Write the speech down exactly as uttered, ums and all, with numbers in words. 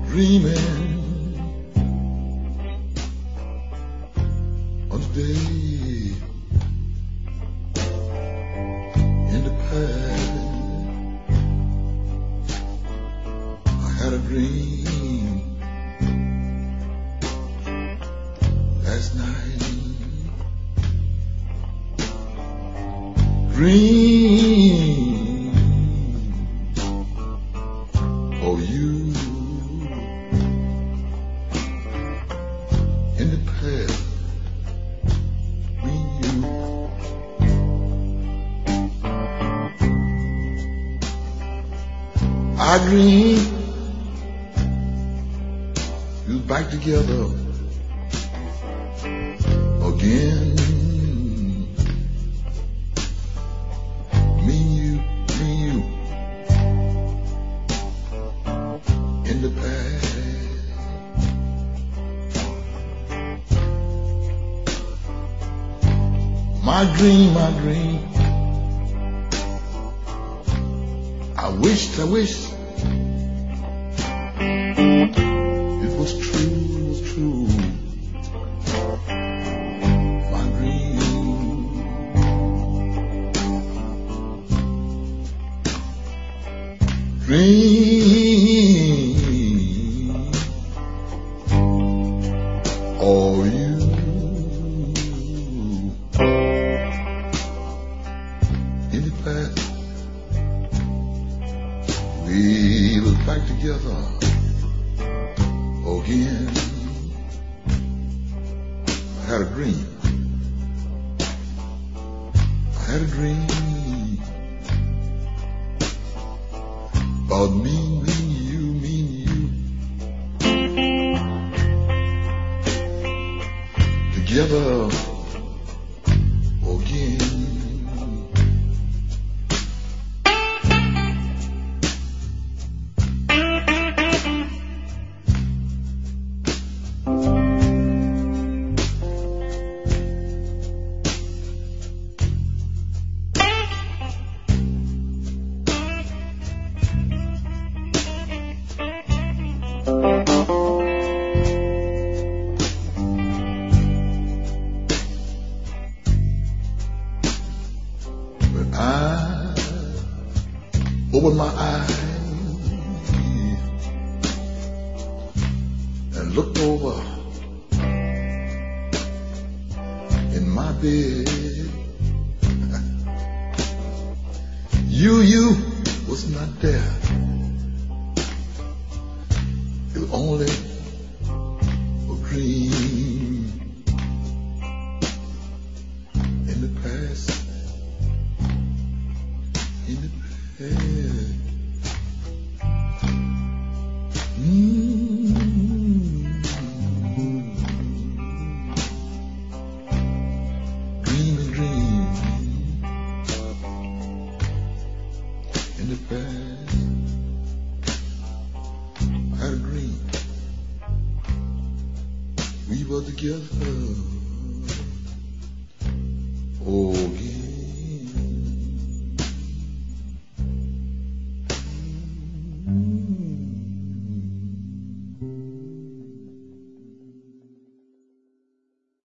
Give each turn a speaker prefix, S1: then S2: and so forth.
S1: dreaming on the day in the past. I had a dream last night. Dream of you in the past. Me and you. I dream we was back together again. Me and you, me and you in the past. My dream, my dream. I wished, I wished it was true, it was true. My dream. Dream of you in the past. We was back together again. I had a dream. I had a dream about me, me, you, me, you together again. But I opened my eyes and looked over in my bed. You, you was not there. It was only a dream in the past. In the past. Mm-hmm. Dreaming, dream in the past. I had a dream. We were together. Oh, yeah.